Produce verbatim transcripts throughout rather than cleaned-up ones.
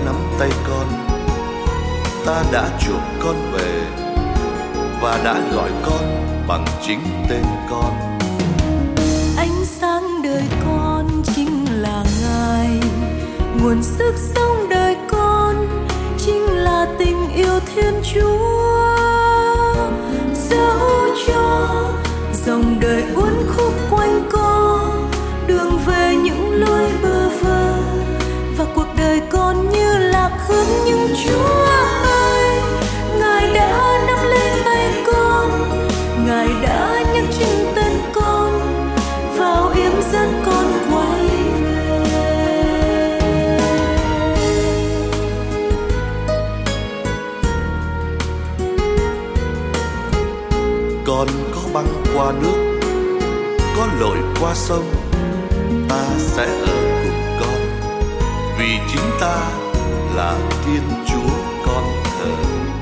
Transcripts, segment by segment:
nắm tay con, ta đã chuộc con về và đã gọi con bằng chính tên con. Ánh sáng đời con chính là Ngài, nguồn sức sống đời con chính là tình yêu Thiên Chúa. Dẫu cho dòng đời uốn khúc quanh co, đường về những lối bơ vơ, và cuộc đời con như lạc hướng, nhưng Chúa ơi, Ngài đã nắm lấy tay con, Ngài đã nhắc chính tên con, vào yếm dẫn con quay về. Con có băng qua nước, có lội qua sông, ta sẽ ở cùng con, vì chính ta là Thiên Chúa con thờ.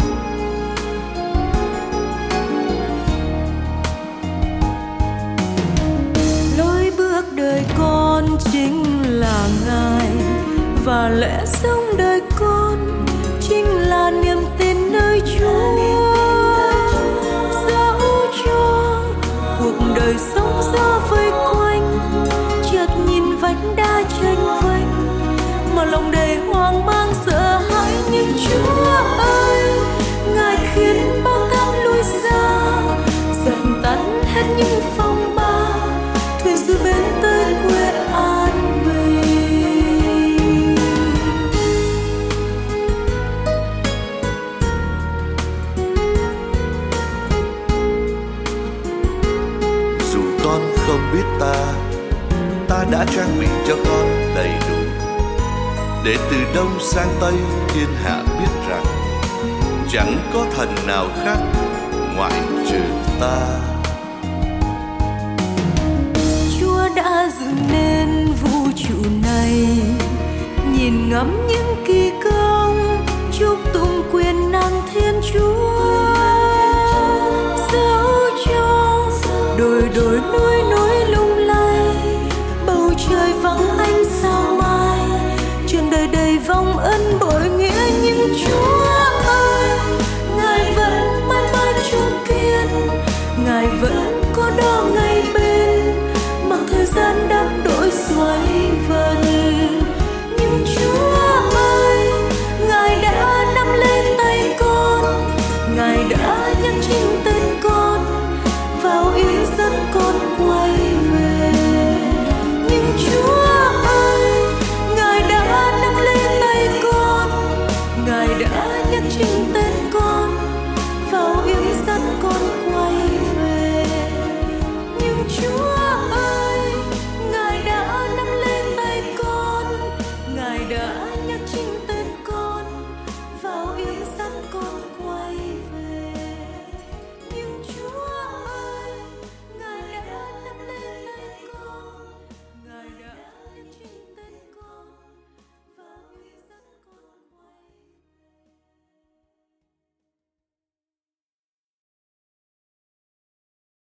Lối bước đời con chính là Ngài, và lẽ sống đời con chính là niềm tin nơi Chúa. Dẫu cho cuộc đời sóng gió vây quanh, chợt nhìn vách đá chênh vênh, mà lòng đầy hoang mang sợ hãi, nhưng Chúa ơi, Ngài khiến bao tháp lui xa, dần tắt hết những phong ba, thuyền giữa bên tới quê an bình. Dù con không biết ta, ta đã trang bị cho con đầy đủ, để từ đông sang tây thiên hạ biết rằng chẳng có thần nào khác ngoại trừ ta. Chúa đã dựng nên vũ trụ này, nhìn ngắm những kỳ công, chúc tụng quyền năng Thiên Chúa.